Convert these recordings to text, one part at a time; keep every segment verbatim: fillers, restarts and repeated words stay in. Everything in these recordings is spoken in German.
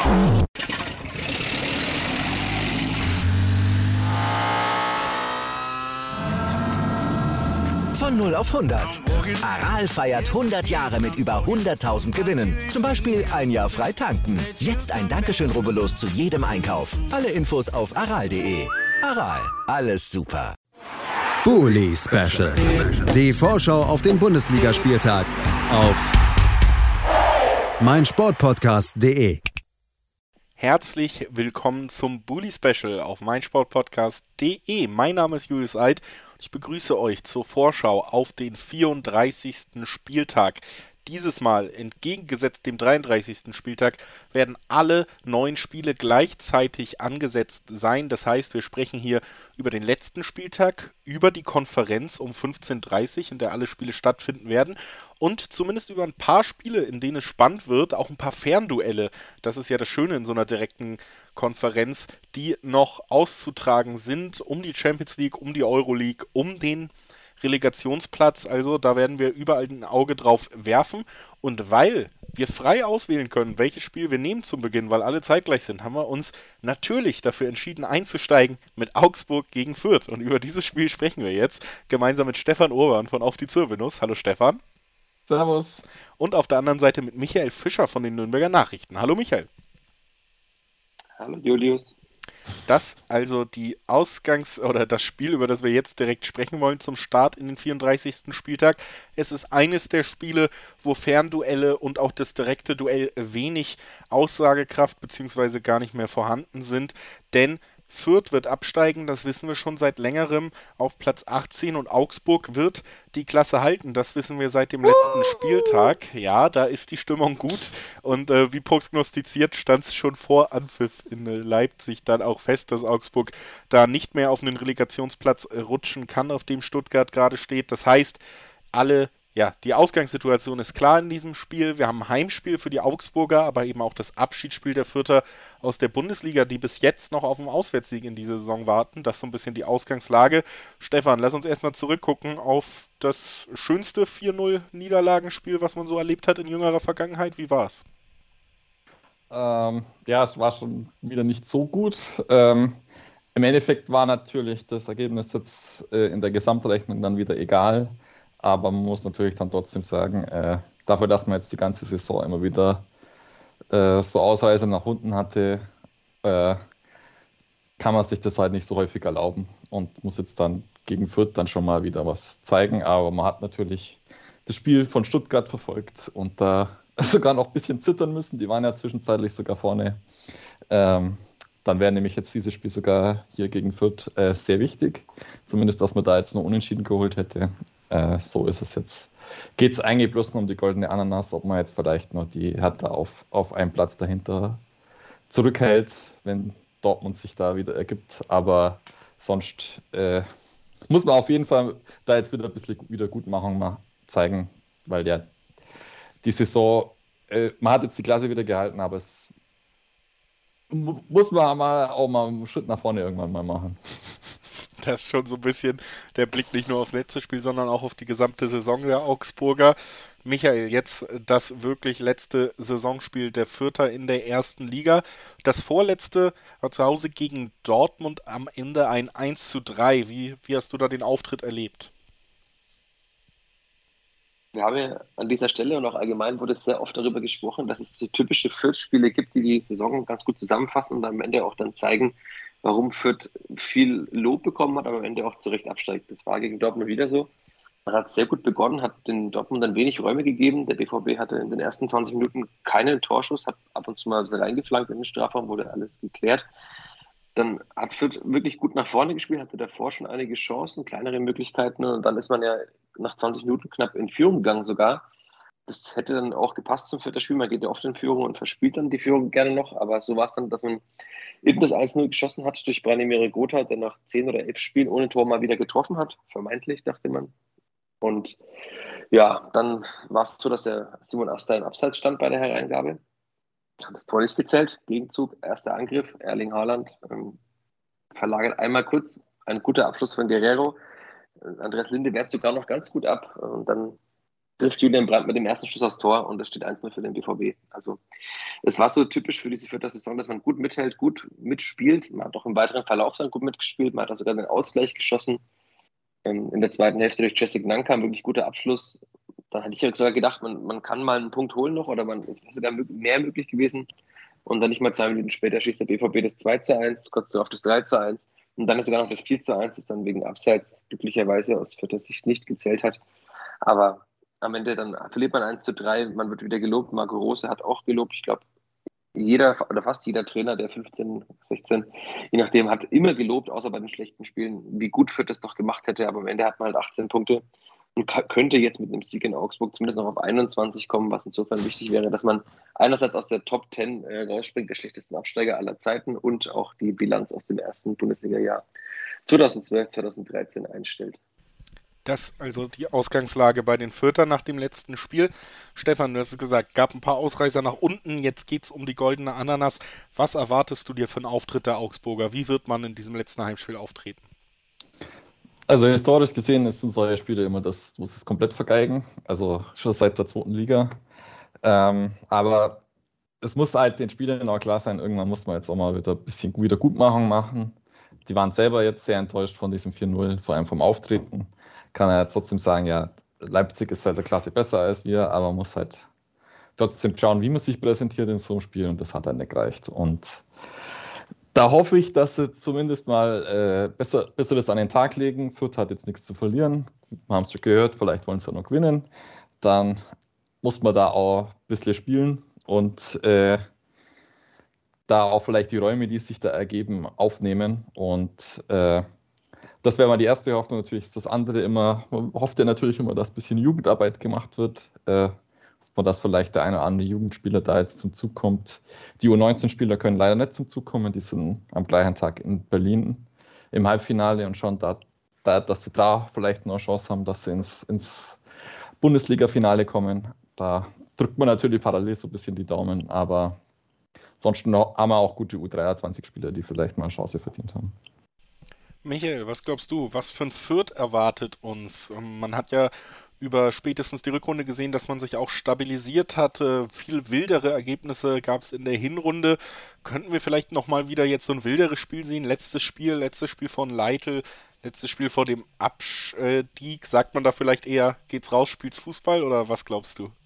Von null auf hundert. Aral feiert hundert Jahre mit über hunderttausend Gewinnen. Zum Beispiel ein Jahr frei tanken. Jetzt ein Dankeschön, rubbellos zu jedem Einkauf. Alle Infos auf aral punkt de. Aral, alles super. Bully Special. Die Vorschau auf den Bundesligaspieltag auf meinsportpodcast punkt de. Herzlich willkommen zum Bully Special auf meinsportpodcast punkt de. Mein Name ist Julius Eid und ich begrüße euch zur Vorschau auf den vierunddreißigsten Spieltag. Dieses Mal, entgegengesetzt dem dreiunddreißigsten Spieltag, werden alle neun Spiele gleichzeitig angesetzt sein. Das heißt, wir sprechen hier über den letzten Spieltag, über die Konferenz um fünfzehn Uhr dreißig, in der alle Spiele stattfinden werden. Und zumindest über ein paar Spiele, in denen es spannend wird, auch ein paar Fernduelle. Das ist ja das Schöne in so einer direkten Konferenz, die noch auszutragen sind um die Champions League, um die Euroleague, um den Relegationsplatz. Also da werden wir überall ein Auge drauf werfen. Und weil wir frei auswählen können, welches Spiel wir nehmen zum Beginn, weil alle zeitgleich sind, haben wir uns natürlich dafür entschieden einzusteigen mit Augsburg gegen Fürth. Und über dieses Spiel sprechen wir jetzt gemeinsam mit Stefan Urban von Auf die Zirbelnuss. Hallo Stefan. Servus. Und auf der anderen Seite mit Michael Fischer von den Nürnberger Nachrichten. Hallo Michael. Hallo Julius. Das also die Ausgangs- oder das Spiel, über das wir jetzt direkt sprechen wollen zum Start in den vierunddreißigsten Spieltag. Es ist eines der Spiele, wo Fernduelle und auch das direkte Duell wenig Aussagekraft bzw. gar nicht mehr vorhanden sind, denn Fürth wird absteigen, das wissen wir schon seit längerem, auf Platz achtzehn, und Augsburg wird die Klasse halten, das wissen wir seit dem letzten Spieltag. Ja, da ist die Stimmung gut und äh, wie prognostiziert stand es schon vor Anpfiff in äh, Leipzig dann auch fest, dass Augsburg da nicht mehr auf einen Relegationsplatz äh, rutschen kann, auf dem Stuttgart gerade steht. Das heißt, alle Ja, die Ausgangssituation ist klar in diesem Spiel. Wir haben ein Heimspiel für die Augsburger, aber eben auch das Abschiedsspiel der Fürther aus der Bundesliga, die bis jetzt noch auf den Auswärtssieg in dieser Saison warten. Das ist so ein bisschen die Ausgangslage. Stefan, lass uns erstmal zurückgucken auf das schönste vier null Niederlagenspiel, was man so erlebt hat in jüngerer Vergangenheit. Wie war's? Ähm, ja, es war schon wieder nicht so gut. Ähm, im Endeffekt war natürlich das Ergebnis jetzt äh, in der Gesamtrechnung dann wieder egal. Aber man muss natürlich dann trotzdem sagen, äh, dafür, dass man jetzt die ganze Saison immer wieder äh, so Ausreißer nach unten hatte, äh, kann man sich das halt nicht so häufig erlauben und muss jetzt dann gegen Fürth dann schon mal wieder was zeigen. Aber man hat natürlich das Spiel von Stuttgart verfolgt und da äh, sogar noch ein bisschen zittern müssen. Die waren ja zwischenzeitlich sogar vorne. Ähm, dann wäre nämlich jetzt dieses Spiel sogar hier gegen Fürth äh, sehr wichtig. Zumindest, dass man da jetzt nur Unentschieden geholt hätte. Äh, so ist es jetzt. Geht es eigentlich bloß nur um die goldene Ananas, ob man jetzt vielleicht noch die Hertha auf, auf einen Platz dahinter zurückhält, wenn Dortmund sich da wieder ergibt. Aber sonst äh, muss man auf jeden Fall da jetzt wieder ein bisschen Wiedergutmachung mal zeigen, weil ja die Saison, äh, man hat jetzt die Klasse wieder gehalten, aber es m- muss man mal auch mal einen Schritt nach vorne irgendwann mal machen. Das ist schon so ein bisschen der Blick nicht nur aufs letzte Spiel, sondern auch auf die gesamte Saison der Augsburger. Michael, jetzt das wirklich letzte Saisonspiel der Fürther in der ersten Liga. Das vorletzte war zu Hause gegen Dortmund, am Ende ein eins zu drei. Wie, wie hast du da den Auftritt erlebt? Wir haben ja an dieser Stelle und auch allgemein wurde sehr oft darüber gesprochen, dass es so typische Fürth-Spiele gibt, die die Saison ganz gut zusammenfassen und am Ende auch dann zeigen, warum Fürth viel Lob bekommen hat, aber am Ende auch zu Recht absteigt. Das war gegen Dortmund wieder so. Man hat sehr gut begonnen, hat den Dortmund dann wenig Räume gegeben. Der B V B hatte in den ersten zwanzig Minuten keinen Torschuss, hat ab und zu mal so reingeflankt in den Strafraum, wurde alles geklärt. Dann hat Fürth wirklich gut nach vorne gespielt, hatte davor schon einige Chancen, kleinere Möglichkeiten und dann ist man ja nach zwanzig Minuten knapp in Führung gegangen sogar. Das hätte dann auch gepasst zum vierten Spiel. Man geht ja oft in Führung und verspielt dann die Führung gerne noch. Aber so war es dann, dass man eben das eins null geschossen hat durch Branimir Gotha, der nach zehn oder elf Spielen ohne Tor mal wieder getroffen hat. Vermeintlich, dachte man. Und ja, dann war es so, dass der Simon Asta im Abseits stand bei der Hereingabe. Hat das Tor nicht gezählt. Gegenzug, erster Angriff. Erling Haaland ähm, verlagert einmal kurz. Ein guter Abschluss von Guerrero. Andreas Linde wehrt sogar noch ganz gut ab. Und dann trifft Julian Brandt mit dem ersten Schuss aufs Tor und das steht eins null für den B V B. Also es war so typisch für diese vierte Saison, dass man gut mithält, gut mitspielt. Man hat auch im weiteren Verlauf dann gut mitgespielt. Man hat sogar den Ausgleich geschossen. In der zweiten Hälfte durch Jessic Nanka ein wirklich guter Abschluss. Dann hatte ich ja sogar gedacht, man, man kann mal einen Punkt holen noch oder man, es wäre sogar mehr möglich gewesen. Und dann nicht mal zwei Minuten später schießt der B V B das zwei zu eins, kurz darauf das drei zu eins. Und dann ist sogar noch das vier zu eins, das dann wegen Abseits glücklicherweise aus vierter Sicht nicht gezählt hat. Aber am Ende dann verliert man eins zu drei, man wird wieder gelobt. Marco Rose hat auch gelobt. Ich glaube, jeder oder fast jeder Trainer, der fünfzehn, sechzehn, je nachdem, hat immer gelobt, außer bei den schlechten Spielen, wie gut Fürth das doch gemacht hätte. Aber am Ende hat man halt achtzehn Punkte und könnte jetzt mit einem Sieg in Augsburg zumindest noch auf einundzwanzig kommen, was insofern wichtig wäre, dass man einerseits aus der Top zehn äh, rausspringt, der schlechtesten Absteiger aller Zeiten, und auch die Bilanz aus dem ersten Bundesliga-Jahr zweitausendzwölf, zweitausenddreizehn einstellt. Das also die Ausgangslage bei den Fürthern nach dem letzten Spiel. Stefan, du hast es gesagt, gab ein paar Ausreißer nach unten, jetzt geht es um die goldene Ananas. Was erwartest du dir für einen Auftritt der Augsburger? Wie wird man in diesem letzten Heimspiel auftreten? Also historisch gesehen sind solche Spiele immer das, wo sie es komplett vergeigen, also schon seit der zweiten Liga. Ähm, aber es muss halt den Spielern auch klar sein, irgendwann muss man jetzt auch mal wieder ein bisschen Wiedergutmachung machen. Die waren selber jetzt sehr enttäuscht von diesem vier null, vor allem vom Auftreten. Kann er trotzdem sagen, ja, Leipzig ist halt eine Klasse besser als wir, aber man muss halt trotzdem schauen, wie man sich präsentiert in so einem Spiel, und das hat dann nicht gereicht. Und da hoffe ich, dass sie zumindest mal äh, besser, Besseres an den Tag legen. Fürth hat jetzt nichts zu verlieren. Wir haben es schon gehört, vielleicht wollen sie ja noch gewinnen. Dann muss man da auch ein bisschen spielen und äh, da auch vielleicht die Räume, die sich da ergeben, aufnehmen. Und äh, das wäre mal die erste Hoffnung. Natürlich das andere immer, man hofft ja natürlich immer, dass ein bisschen Jugendarbeit gemacht wird. Äh, dass vielleicht der eine oder andere Jugendspieler da jetzt zum Zug kommt. Die U neunzehn-Spieler können leider nicht zum Zug kommen, die sind am gleichen Tag in Berlin im Halbfinale und schauen, da, da, dass sie da vielleicht noch eine Chance haben, dass sie ins, ins Bundesliga-Finale kommen. Da drückt man natürlich parallel so ein bisschen die Daumen, aber sonst haben wir auch gute U dreiundzwanzig-Spieler, die vielleicht mal eine Chance verdient haben. Michael, was glaubst du, was für ein Fürth erwartet uns? Man hat ja über spätestens die Rückrunde gesehen, dass man sich auch stabilisiert hatte. Viel wildere Ergebnisse gab es in der Hinrunde. Könnten wir vielleicht nochmal wieder jetzt so ein wilderes Spiel sehen? Letztes Spiel, letztes Spiel von Leitl, letztes Spiel vor dem Abstieg. Sagt man da vielleicht eher, geht's raus, spielt's Fußball, oder was glaubst du?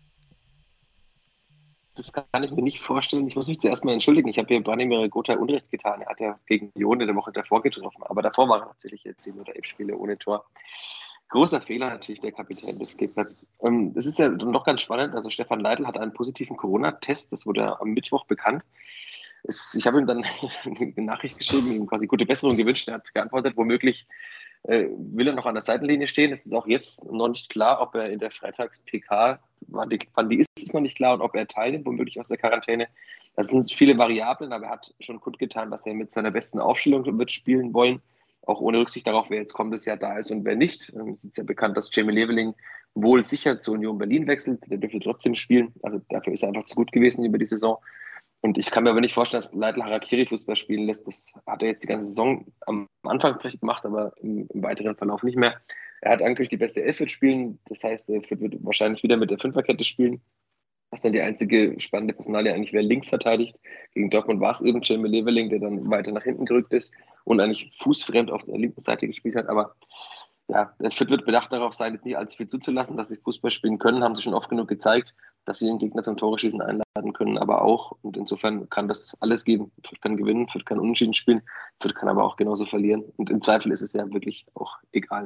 Das kann ich mir nicht vorstellen. Ich muss mich zuerst mal entschuldigen. Ich habe hier Branimir Gotha Unrecht getan. Er hat ja gegen Union in der Woche davor getroffen. Aber davor waren tatsächlich jetzt zehn oder elf Spiele ohne Tor. Großer Fehler natürlich der Kapitän des Gegners. Das ist ja noch ganz spannend. Also Stefan Leitl hat einen positiven Corona-Test. Das wurde am Mittwoch bekannt. Es, ich habe ihm dann eine Nachricht geschrieben, ihm quasi gute Besserung gewünscht. Er hat geantwortet, womöglich äh, will er noch an der Seitenlinie stehen. Es ist auch jetzt noch nicht klar, ob er in der Freitags-P K, wann die, wann die ist, ist noch nicht klar, und ob er teilnimmt, womöglich aus der Quarantäne. Das sind viele Variablen, aber er hat schon kundgetan, dass er mit seiner besten Aufstellung wird spielen wollen, auch ohne Rücksicht darauf, wer jetzt kommendes Jahr da ist und wer nicht. Es ist ja bekannt, dass Jamie Leveling wohl sicher zur Union Berlin wechselt. Der dürfte trotzdem spielen. Also dafür ist er einfach zu gut gewesen über die Saison. Und ich kann mir aber nicht vorstellen, dass Leitl Harakiri-Fußball spielen lässt. Das hat er jetzt die ganze Saison am Anfang vielleicht gemacht, aber im, im weiteren Verlauf nicht mehr. Er hat eigentlich die beste Elf wird spielen. Das heißt, er wird wahrscheinlich wieder mit der Fünferkette spielen. Was dann die einzige spannende Personalie eigentlich wäre, links verteidigt. Gegen Dortmund war es eben Jamie Leveling, der dann weiter nach hinten gerückt ist und eigentlich fußfremd auf der linken Seite gespielt hat. Aber ja, der Fürth wird bedacht darauf sein, jetzt nicht allzu viel zuzulassen, dass sie Fußball spielen können, haben sie schon oft genug gezeigt, dass sie den Gegner zum Tore schießen einladen können, aber auch. Und insofern kann das alles geben. Fürth kann gewinnen, Fürth kann unentschieden spielen, Fürth kann aber auch genauso verlieren. Und im Zweifel ist es ja wirklich auch egal.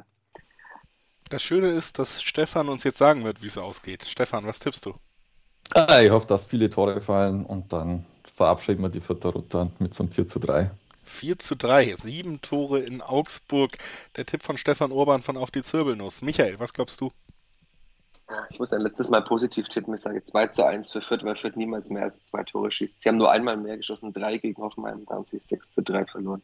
Das Schöne ist, dass Stefan uns jetzt sagen wird, wie es ausgeht. Stefan, was tippst du? Ich hoffe, dass viele Tore fallen und dann verabschieden wir die Fürther Rutter mit so einem vier zu drei. vier zu drei, sieben Tore in Augsburg. Der Tipp von Stefan Urban von Auf die Zirbelnuss. Michael, was glaubst du? Ich muss dann letztes Mal positiv tippen. Ich sage zwei zu eins für Fürth, weil Fürth niemals mehr als zwei Tore schießt. Sie haben nur einmal mehr geschossen, drei gegen Hoffenheim, da haben sie sechs zu drei verloren.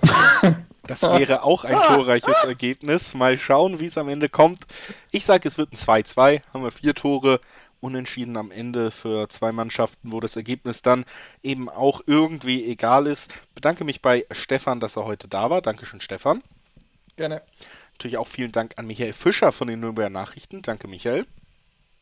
Das wäre auch ein torreiches Ergebnis. Mal schauen, wie es am Ende kommt. Ich sage, es wird ein zwei zwei. Haben wir vier Tore. Unentschieden am Ende für zwei Mannschaften, wo das Ergebnis dann eben auch irgendwie egal ist. Bedanke mich bei Stefan, dass er heute da war. Dankeschön, Stefan. Gerne. Natürlich auch vielen Dank an Michael Fischer von den Nürnberger Nachrichten. Danke, Michael.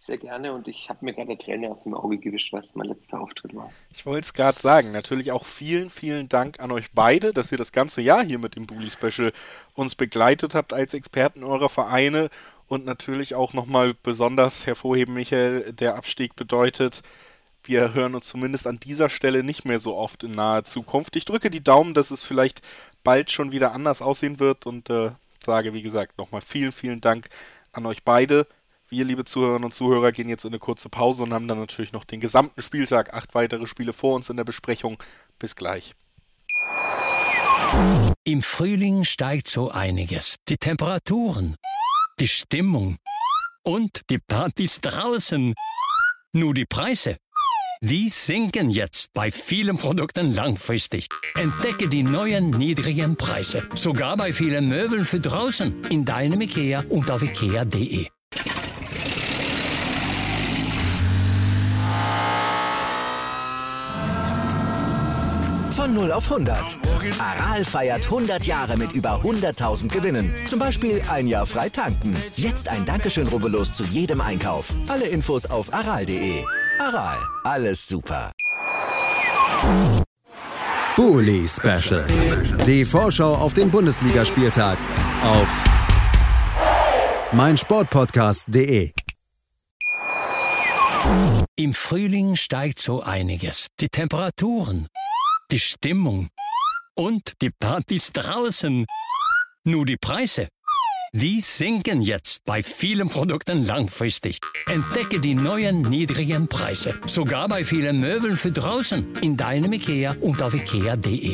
sehr gerne und ich habe mir gerade eine Träne aus dem Auge gewischt, was mein letzter Auftritt war. Ich wollte es gerade sagen, natürlich auch vielen, vielen Dank an euch beide, dass ihr das ganze Jahr hier mit dem Bully Special uns begleitet habt als Experten eurer Vereine und natürlich auch nochmal besonders hervorheben, Michael, der Abstieg bedeutet, wir hören uns zumindest an dieser Stelle nicht mehr so oft in naher Zukunft. Ich drücke die Daumen, dass es vielleicht bald schon wieder anders aussehen wird und äh, sage, wie gesagt, nochmal vielen, vielen Dank an euch beide. Wir, liebe Zuhörerinnen und Zuhörer, gehen jetzt in eine kurze Pause und haben dann natürlich noch den gesamten Spieltag, acht weitere Spiele vor uns in der Besprechung. Bis gleich. Im Frühling steigt so einiges. Die Temperaturen, die Stimmung und die Partys draußen. Nur die Preise, die sinken jetzt bei vielen Produkten langfristig. Entdecke die neuen niedrigen Preise, sogar bei vielen Möbeln für draußen, in deinem IKEA und auf ikea punkt de. Von null auf hundert. Aral feiert hundert Jahre mit über hunderttausend Gewinnen. Zum Beispiel ein Jahr frei tanken. Jetzt ein Dankeschön, rubbellos zu jedem Einkauf. Alle Infos auf aral punkt de. Aral, alles super. Bully Special. Die Vorschau auf den Bundesligaspieltag auf meinsportpodcast punkt de. Im Frühling steigt so einiges. Die Temperaturen, die Stimmung und die Partys draußen. Nur die Preise, die sinken jetzt bei vielen Produkten langfristig. Entdecke die neuen niedrigen Preise, sogar bei vielen Möbeln für draußen, in deinem IKEA und auf ikea punkt de.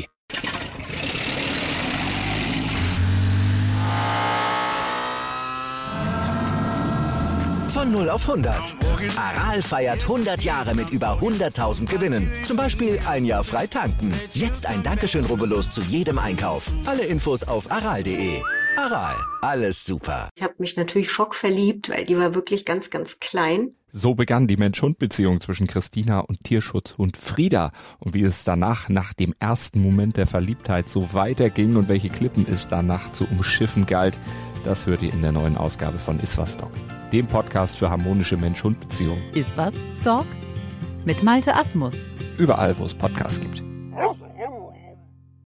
Von null auf hundert. Aral feiert hundert Jahre mit über hunderttausend Gewinnen. Zum Beispiel ein Jahr frei tanken. Jetzt ein Dankeschön, rubbellos zu jedem Einkauf. Alle Infos auf aral punkt de. Aral, alles super. Ich habe mich natürlich schockverliebt, weil die war wirklich ganz, ganz klein. So begann die Mensch-Hund-Beziehung zwischen Christina und Tierschutzhund Frieda. Und wie es danach, nach dem ersten Moment der Verliebtheit, so weiterging und welche Klippen es danach zu umschiffen galt, das hört ihr in der neuen Ausgabe von Iswas Dog, dem Podcast für harmonische Mensch-Hund-Beziehungen. Iswas Dog? Mit Malte Asmus. Überall, wo es Podcasts gibt.